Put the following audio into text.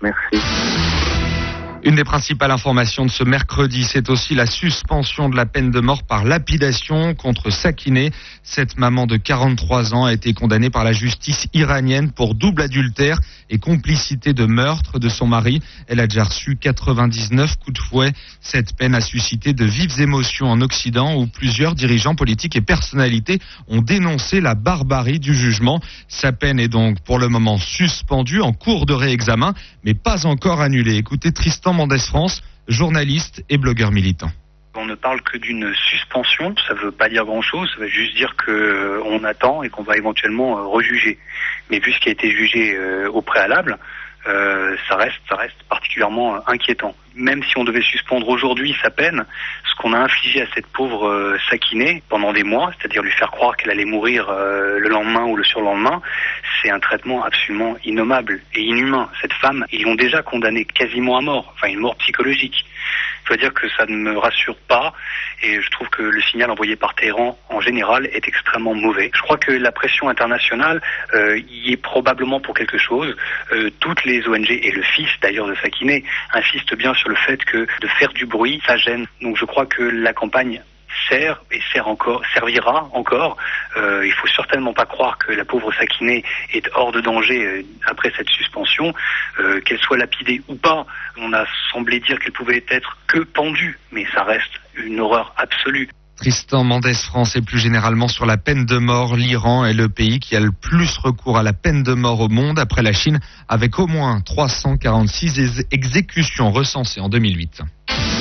Merci. Une des principales informations de ce mercredi, c'est aussi la suspension de la peine de mort par lapidation contre Sakineh. Cette maman de 43 ans a été condamnée par la justice iranienne pour double adultère et complicité de meurtre de son mari. Elle a déjà reçu 99 coups de fouet. Cette peine a suscité de vives émotions en Occident où plusieurs dirigeants politiques et personnalités ont dénoncé la barbarie du jugement. Sa peine est donc pour le moment suspendue en cours de réexamen, mais pas encore annulée. Écoutez Tristan Mendès France, journaliste et blogueur militant. On ne parle que d'une suspension, ça ne veut pas dire grand-chose, ça veut juste dire qu'on attend et qu'on va éventuellement rejuger. Mais vu ce qui a été jugé au préalable, ça reste particulièrement inquiétant. Même si on devait suspendre aujourd'hui sa peine, ce qu'on a infligé à cette pauvre Sakineh pendant des mois, c'est-à-dire lui faire croire qu'elle allait mourir le lendemain ou le surlendemain, c'est un traitement absolument innommable et inhumain. Cette femme, ils l'ont déjà condamnée quasiment à mort, enfin une mort psychologique. Je dois dire que ça ne me rassure pas et je trouve que le signal envoyé par Téhéran en général est extrêmement mauvais. Je crois que la pression internationale y est probablement pour quelque chose. Toutes les ONG et le fils d'ailleurs de Sakineh insistent bien sur le fait que de faire du bruit, ça gêne. Donc je crois que la campagne sert et servira encore. Il faut certainement pas croire que la pauvre Sakineh est hors de danger après cette suspension, qu'elle soit lapidée ou pas. On a semblé dire qu'elle pouvait être que pendue, mais ça reste une horreur absolue. Tristan Mendès France et plus généralement sur la peine de mort, l'Iran est le pays qui a le plus recours à la peine de mort au monde après la Chine avec au moins 346 exécutions recensées en 2008.